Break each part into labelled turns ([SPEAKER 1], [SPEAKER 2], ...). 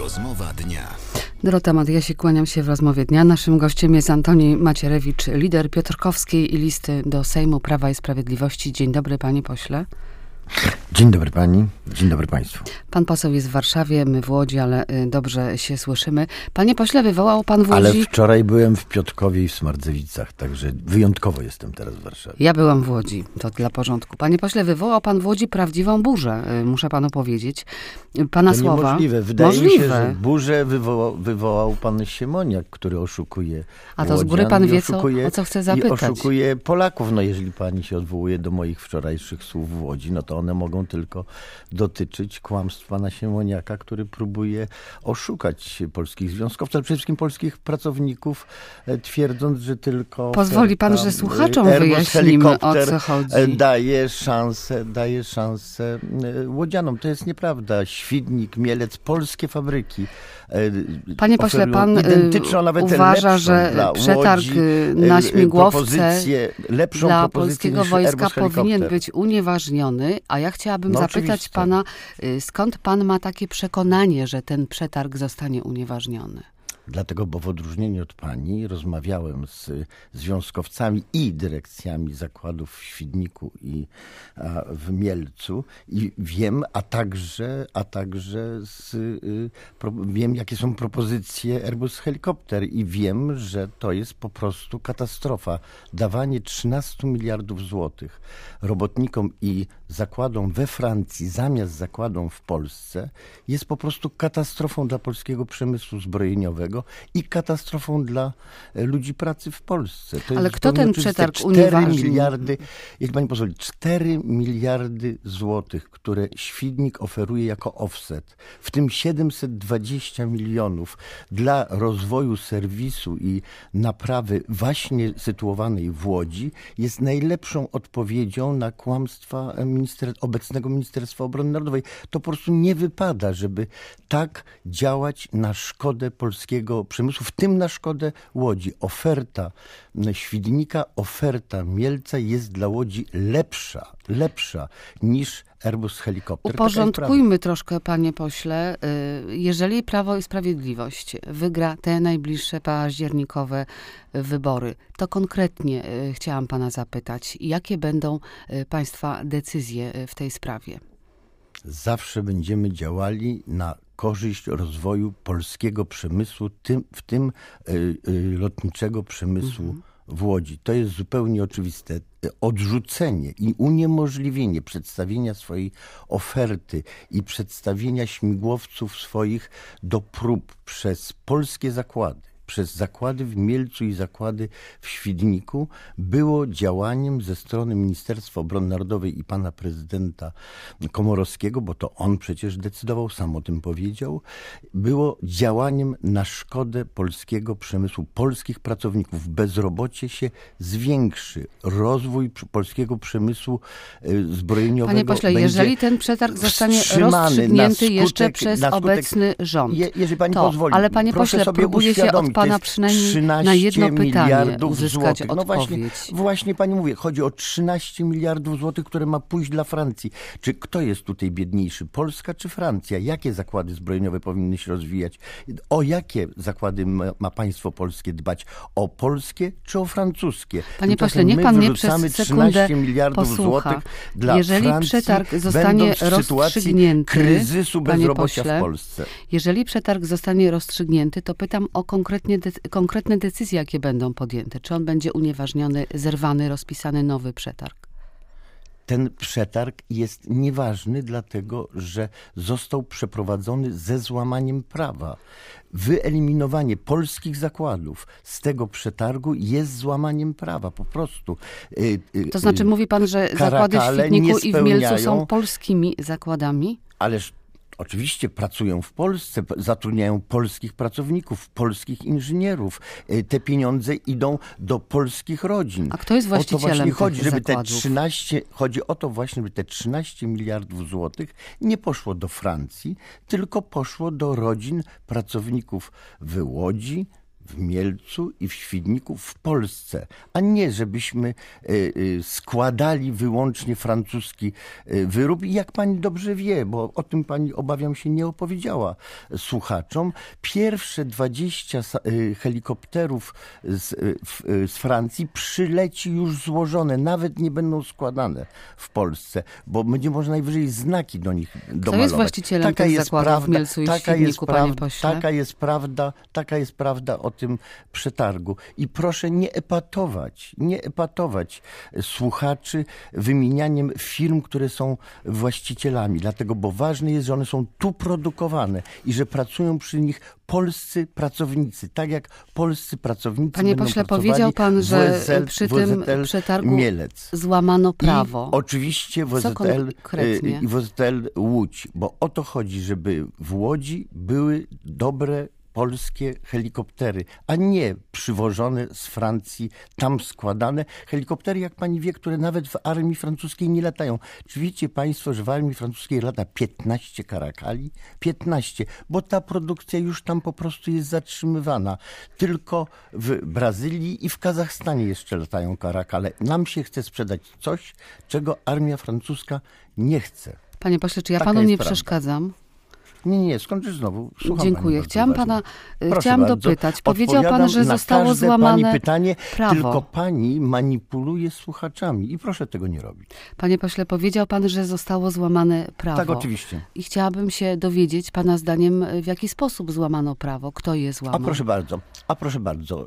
[SPEAKER 1] Rozmowa dnia.
[SPEAKER 2] Dorota Madjasik, kłaniam się w rozmowie dnia. Naszym gościem jest Antoni Macierewicz, lider Piotrkowskiej listy do Sejmu Prawa i Sprawiedliwości. Dzień dobry, panie pośle.
[SPEAKER 3] Dzień dobry pani, dzień dobry państwu.
[SPEAKER 2] Pan poseł jest w Warszawie, my w Łodzi, ale dobrze się słyszymy. Panie pośle, wywołał pan w Łodzi...
[SPEAKER 3] Ale wczoraj byłem w Piotrkowie i w Smardzewicach, także wyjątkowo jestem teraz w Warszawie.
[SPEAKER 2] Ja byłam w Łodzi, to dla porządku. Panie pośle, wywołał pan w Łodzi prawdziwą burzę, muszę panu powiedzieć. Pana
[SPEAKER 3] to
[SPEAKER 2] słowa...
[SPEAKER 3] Niemożliwe. Wydaje mi się, że burzę wywołał pan Siemoniak, który oszukuje
[SPEAKER 2] A to z góry pan wie, o co chce zapytać.
[SPEAKER 3] I oszukuje Polaków. No jeżeli pani się odwołuje do moich wczorajszych słów w Łodzi, no to one mogą tylko dotyczyć kłamstw pana Siemoniaka, który próbuje oszukać polskich związkowców, ale przede wszystkim polskich pracowników, twierdząc, że tylko...
[SPEAKER 2] Pozwoli pan, że słuchaczom wyjaśnimy, o co chodzi.
[SPEAKER 3] Daje szansę łodzianom. To jest nieprawda. Świdnik, Mielec, polskie fabryki.
[SPEAKER 2] Panie pośle, pan uważa, że przetarg na śmigłowce dla polskiego wojska powinien być unieważniony, a ja chciałabym zapytać pana, skąd pan ma takie przekonanie, że ten przetarg zostanie unieważniony?
[SPEAKER 3] Dlatego, bo w odróżnieniu od pani rozmawiałem z związkowcami i dyrekcjami zakładów w Świdniku i w Mielcu i wiem, wiem, jakie są propozycje Airbus Helikopter i wiem, że to jest po prostu katastrofa. Dawanie 13 miliardów złotych robotnikom i zakładom we Francji zamiast zakładom w Polsce jest po prostu katastrofą dla polskiego przemysłu zbrojeniowego i katastrofą dla ludzi pracy w Polsce. To
[SPEAKER 2] ale kto ten przetarg
[SPEAKER 3] 4
[SPEAKER 2] unieważnił?
[SPEAKER 3] miliardy, jeśli pani pozwoli, 4 miliardy złotych, które Świdnik oferuje jako offset, w tym 720 milionów dla rozwoju serwisu i naprawy właśnie sytuowanej w Łodzi, jest najlepszą odpowiedzią na kłamstwa obecnego Ministerstwa Obrony Narodowej. To po prostu nie wypada, żeby tak działać na szkodę polskiego przemysłu, w tym na szkodę Łodzi. Oferta Świdnika, oferta Mielca jest dla Łodzi lepsza niż Airbus Helikopter.
[SPEAKER 2] Uporządkujmy troszkę, panie pośle. Jeżeli Prawo i Sprawiedliwość wygra te najbliższe październikowe wybory, to konkretnie chciałam pana zapytać, jakie będą państwa decyzje w tej sprawie?
[SPEAKER 3] Zawsze będziemy działali na korzyść rozwoju polskiego przemysłu, w tym lotniczego przemysłu w Łodzi. To jest zupełnie oczywiste. Odrzucenie i uniemożliwienie przedstawienia swojej oferty i przedstawienia śmigłowców swoich do prób przez polskie zakłady, przez zakłady w Mielcu i zakłady w Świdniku było działaniem ze strony Ministerstwa Obrony Narodowej i pana prezydenta Komorowskiego, bo to on przecież decydował, sam o tym powiedział, było działaniem na szkodę polskiego przemysłu, polskich pracowników. Bezrobocie się zwiększy. Rozwój polskiego przemysłu zbrojeniowego
[SPEAKER 2] Panie pośle, jeżeli ten przetarg zostanie rozstrzygnięty jeszcze przez obecny rząd,
[SPEAKER 3] jeżeli pani pozwoli,
[SPEAKER 2] ale panie pośle, próbuję się od pana przynajmniej na jedno pytanie uzyskać
[SPEAKER 3] złotych.
[SPEAKER 2] odpowiedź.
[SPEAKER 3] No właśnie pani mówię, chodzi o 13 miliardów złotych, które ma pójść dla Francji. Czy kto jest tutaj biedniejszy? Polska czy Francja? Jakie zakłady zbrojeniowe powinny się rozwijać? O jakie zakłady ma państwo polskie dbać? O polskie czy o francuskie?
[SPEAKER 2] Panie pośle, niech pan mnie przez sekundę
[SPEAKER 3] 13 miliardów
[SPEAKER 2] posłucha.
[SPEAKER 3] złotych dla
[SPEAKER 2] jeżeli
[SPEAKER 3] Francji,
[SPEAKER 2] przetarg zostanie rozstrzygnięty,
[SPEAKER 3] kryzysu bezrobocia
[SPEAKER 2] pośle,
[SPEAKER 3] w Polsce.
[SPEAKER 2] Jeżeli przetarg zostanie rozstrzygnięty, to pytam o konkretne decyzje, jakie będą podjęte. Czy on będzie unieważniony, zerwany, rozpisany nowy przetarg?
[SPEAKER 3] Ten przetarg jest nieważny, dlatego że został przeprowadzony ze złamaniem prawa. Wyeliminowanie polskich zakładów z tego przetargu jest złamaniem prawa, po prostu.
[SPEAKER 2] To znaczy mówi pan, że zakłady w Świdniku i w Mielcu są polskimi zakładami?
[SPEAKER 3] Ależ oczywiście pracują w Polsce, zatrudniają polskich pracowników, polskich inżynierów. Te pieniądze idą do polskich rodzin.
[SPEAKER 2] A kto jest właścicielem
[SPEAKER 3] chodzi,
[SPEAKER 2] tych
[SPEAKER 3] żeby
[SPEAKER 2] zakładów?
[SPEAKER 3] Chodzi o to właśnie, żeby te 13 miliardów złotych nie poszło do Francji, tylko poszło do rodzin pracowników w Łodzi, w Mielcu i w Świdniku w Polsce, a nie żebyśmy składali wyłącznie francuski wyrób. I jak pani dobrze wie, bo o tym pani, obawiam się, nie opowiedziała słuchaczom, pierwsze 20 helikopterów z Francji przyleci już złożone, nawet nie będą składane w Polsce, bo będzie można najwyżej znaki do nich domalować.
[SPEAKER 2] Kto jest właścicielem tych zakładów w Mielcu i Świdniku, panie pośle?
[SPEAKER 3] Taka jest prawda o tym przetargu. I proszę nie epatować słuchaczy wymienianiem firm, które są właścicielami. Dlatego, bo ważne jest, że one są tu produkowane i że pracują przy nich polscy pracownicy. Tak jak polscy pracownicy
[SPEAKER 2] Panie
[SPEAKER 3] będą
[SPEAKER 2] pośle,
[SPEAKER 3] pracowali
[SPEAKER 2] powiedział pan, że przy tym
[SPEAKER 3] WZL
[SPEAKER 2] przetargu
[SPEAKER 3] Mielec.
[SPEAKER 2] złamano prawo.
[SPEAKER 3] I oczywiście WZL Łódź, bo o to chodzi, żeby w Łodzi były dobre polskie helikoptery, a nie przywożone z Francji, tam składane. Helikoptery, jak pani wie, które nawet w armii francuskiej nie latają. Czy wiecie państwo, że w armii francuskiej lata 15 Karakali? 15, bo ta produkcja już tam po prostu jest zatrzymywana. Tylko w Brazylii i w Kazachstanie jeszcze latają Karakale. Nam się chce sprzedać coś, czego armia francuska nie chce.
[SPEAKER 2] Panie pośle, czy ja panu nie przeszkadzam?
[SPEAKER 3] Nie, skończysz znowu. Słucham.
[SPEAKER 2] Dziękuję. Chciałam dopytać. Powiedział pan, że zostało złamane
[SPEAKER 3] pani pytanie,
[SPEAKER 2] prawo.
[SPEAKER 3] tylko pani manipuluje słuchaczami i proszę tego nie robić.
[SPEAKER 2] Panie pośle, powiedział pan, że zostało złamane prawo.
[SPEAKER 3] Tak, oczywiście.
[SPEAKER 2] I chciałabym się dowiedzieć pana zdaniem, w jaki sposób złamano prawo, kto je złamał.
[SPEAKER 3] A proszę bardzo.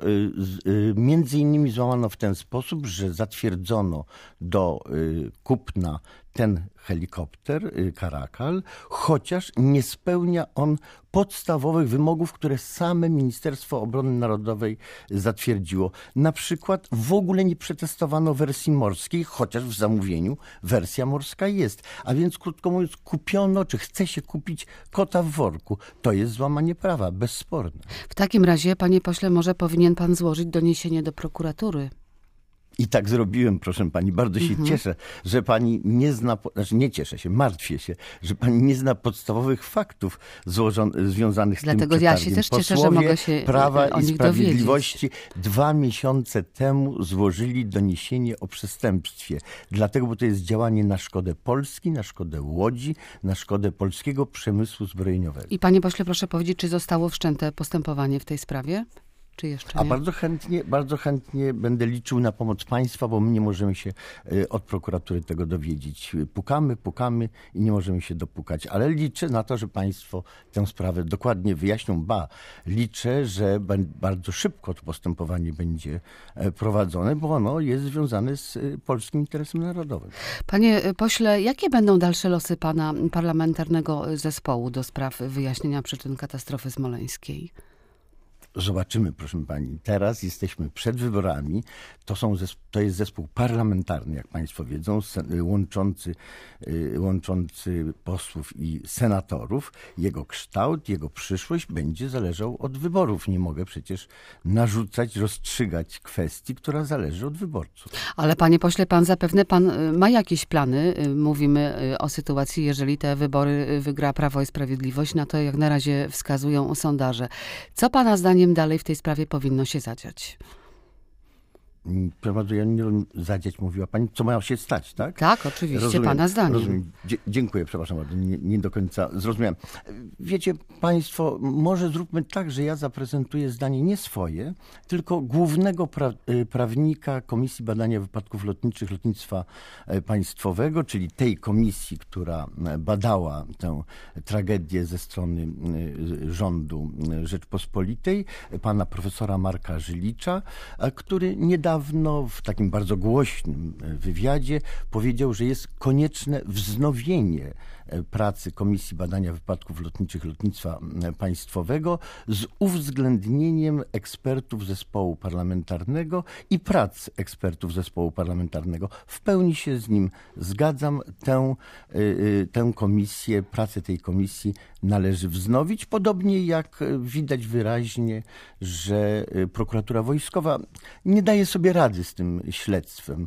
[SPEAKER 3] Między innymi złamano w ten sposób, że zatwierdzono do kupna ten helikopter Karakal, chociaż nie spełnia on podstawowych wymogów, które same Ministerstwo Obrony Narodowej zatwierdziło. Na przykład w ogóle nie przetestowano wersji morskiej, chociaż w zamówieniu wersja morska jest. A więc krótko mówiąc, kupiono, czy chce się kupić kota w worku. To jest złamanie prawa, bezsporne.
[SPEAKER 2] W takim razie, panie pośle, może powinien pan złożyć doniesienie do prokuratury.
[SPEAKER 3] I tak zrobiłem, proszę pani. Bardzo się cieszę, że pani nie zna, nie cieszę się, martwię się, że pani nie zna podstawowych faktów związanych z tym przetargiem.
[SPEAKER 2] Dlatego ja się też cieszę, że mogę się
[SPEAKER 3] Prawa
[SPEAKER 2] o
[SPEAKER 3] i
[SPEAKER 2] nich
[SPEAKER 3] Sprawiedliwości
[SPEAKER 2] dowiedzieć.
[SPEAKER 3] 2 miesiące temu złożyli doniesienie o przestępstwie. Dlatego, bo to jest działanie na szkodę Polski, na szkodę Łodzi, na szkodę polskiego przemysłu zbrojeniowego.
[SPEAKER 2] I panie pośle, proszę powiedzieć, czy zostało wszczęte postępowanie w tej sprawie? Czy jeszcze nie?
[SPEAKER 3] A bardzo chętnie będę liczył na pomoc państwa, bo my nie możemy się od prokuratury tego dowiedzieć. Pukamy i nie możemy się dopukać, ale liczę na to, że państwo tę sprawę dokładnie wyjaśnią. Liczę, że bardzo szybko to postępowanie będzie prowadzone, bo ono jest związane z polskim interesem narodowym.
[SPEAKER 2] Panie pośle, jakie będą dalsze losy pana parlamentarnego zespołu do spraw wyjaśnienia przyczyn katastrofy smoleńskiej?
[SPEAKER 3] Zobaczymy, proszę pani. Teraz jesteśmy przed wyborami. To jest zespół parlamentarny, jak państwo wiedzą, łączący posłów i senatorów. Jego kształt, jego przyszłość będzie zależał od wyborów. Nie mogę przecież narzucać, rozstrzygać kwestii, która zależy od wyborców.
[SPEAKER 2] Ale panie pośle, zapewne ma jakieś plany. Mówimy o sytuacji, jeżeli te wybory wygra Prawo i Sprawiedliwość. Na to jak na razie wskazują sondaże. Co pana zdaniem dalej w tej sprawie powinno się zadziać?
[SPEAKER 3] Ja nie zadziać, mówiła pani, co ma się stać, tak?
[SPEAKER 2] Tak, oczywiście, rozumiem, pana zdaniem.
[SPEAKER 3] Rozumiem. Dziękuję, przepraszam bardzo, nie do końca zrozumiałem. Wiecie państwo, może zróbmy tak, że ja zaprezentuję zdanie nie swoje, tylko głównego prawnika Komisji Badania Wypadków Lotniczych Lotnictwa Państwowego, czyli tej komisji, która badała tę tragedię ze strony rządu Rzeczpospolitej, pana profesora Marka Żylicza, który niedawno w takim bardzo głośnym wywiadzie powiedział, że jest konieczne wznowienie pracy Komisji Badania Wypadków Lotniczych Lotnictwa Państwowego z uwzględnieniem ekspertów zespołu parlamentarnego i prac ekspertów zespołu parlamentarnego. W pełni się z nim zgadzam. Tę komisję, pracę tej komisji należy wznowić. Podobnie jak widać wyraźnie, że prokuratura wojskowa nie daje sobie sobie rady z tym śledztwem.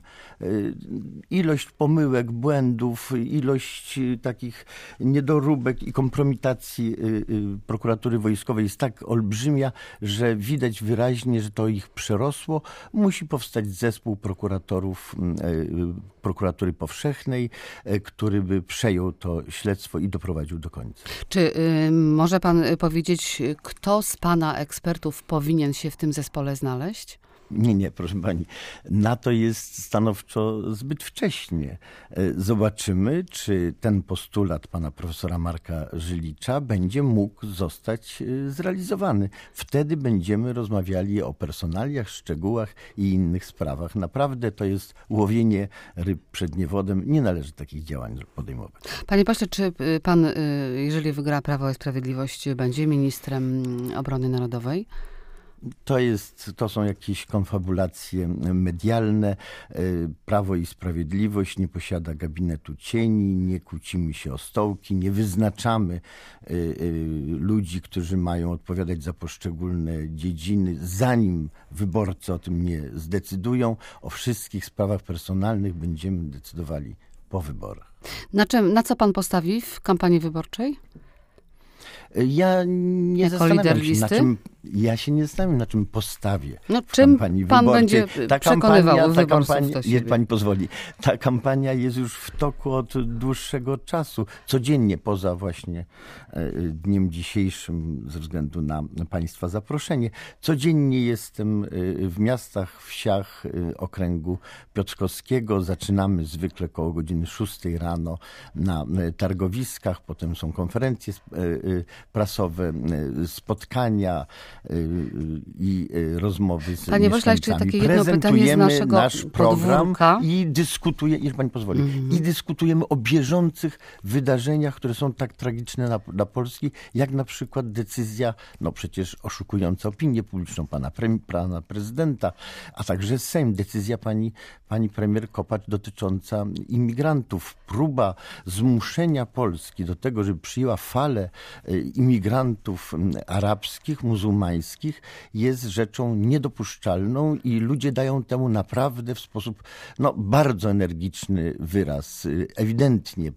[SPEAKER 3] Ilość pomyłek, błędów, ilość takich niedoróbek i kompromitacji prokuratury wojskowej jest tak olbrzymia, że widać wyraźnie, że to ich przerosło. Musi powstać zespół prokuratorów prokuratury powszechnej, który by przejął to śledztwo i doprowadził do końca.
[SPEAKER 2] Czy może pan powiedzieć, kto z pana ekspertów powinien się w tym zespole znaleźć?
[SPEAKER 3] Nie, proszę pani. Na to jest stanowczo zbyt wcześnie. Zobaczymy, czy ten postulat pana profesora Marka Żylicza będzie mógł zostać zrealizowany. Wtedy będziemy rozmawiali o personaliach, szczegółach i innych sprawach. Naprawdę to jest łowienie ryb przed niewodem. Nie należy takich działań podejmować.
[SPEAKER 2] Panie pośle, czy pan, jeżeli wygra Prawo i Sprawiedliwość, będzie ministrem obrony narodowej?
[SPEAKER 3] To są jakieś konfabulacje medialne. Prawo i Sprawiedliwość nie posiada gabinetu cieni, nie kłócimy się o stołki, nie wyznaczamy ludzi, którzy mają odpowiadać za poszczególne dziedziny, zanim wyborcy o tym nie zdecydują. O wszystkich sprawach personalnych będziemy decydowali po wyborach.
[SPEAKER 2] Na co pan postawi w kampanii wyborczej?
[SPEAKER 3] Ja nie zastanawiam się, na czym. Ja się nie zastanawiam, na czym postawię w kampanii
[SPEAKER 2] pan
[SPEAKER 3] wyborczej.
[SPEAKER 2] Będzie przekonywał wyborców do siebie?
[SPEAKER 3] Niech pani pozwoli. Ta kampania jest już w toku od dłuższego czasu. Codziennie, poza właśnie dniem dzisiejszym, ze względu na państwa zaproszenie, codziennie jestem w miastach, wsiach okręgu piotrkowskiego. Zaczynamy zwykle koło godziny 6 rano na targowiskach, potem są konferencje prasowe, spotkania i rozmowy z
[SPEAKER 2] Panie pośle, jeszcze takie jedno pytanie z naszego
[SPEAKER 3] nasz program
[SPEAKER 2] podwórka.
[SPEAKER 3] I dyskutujemy, jeżeli pani pozwoli, i dyskutujemy o bieżących wydarzeniach, które są tak tragiczne dla Polski, jak na przykład decyzja, przecież oszukująca opinię publiczną pana prezydenta, a także Sejm, decyzja pani premier Kopacz dotycząca imigrantów. Próba zmuszenia Polski do tego, żeby przyjęła falę imigrantów arabskich, muzułmańskich, jest rzeczą niedopuszczalną i ludzie dają temu naprawdę w sposób bardzo energiczny wyraz. Ewidentnie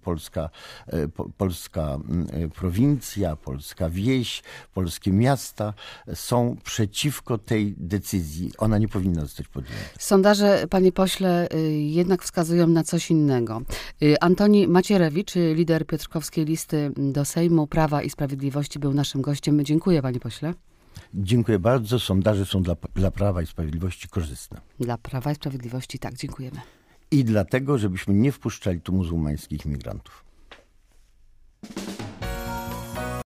[SPEAKER 3] polska prowincja, polska wieś, polskie miasta są przeciwko tej decyzji. Ona nie powinna zostać podjęta.
[SPEAKER 2] Sondaże, panie pośle, jednak wskazują na coś innego. Antoni Macierewicz, lider piotrkowskiej listy do Sejmu Prawa i Sprawiedliwości, był naszym gościem. Dziękuję, panie pośle.
[SPEAKER 3] Dziękuję bardzo. Sondaże są dla Prawa i Sprawiedliwości korzystne.
[SPEAKER 2] Dla Prawa i Sprawiedliwości, tak, dziękujemy.
[SPEAKER 3] I dlatego, żebyśmy nie wpuszczali tu muzułmańskich imigrantów.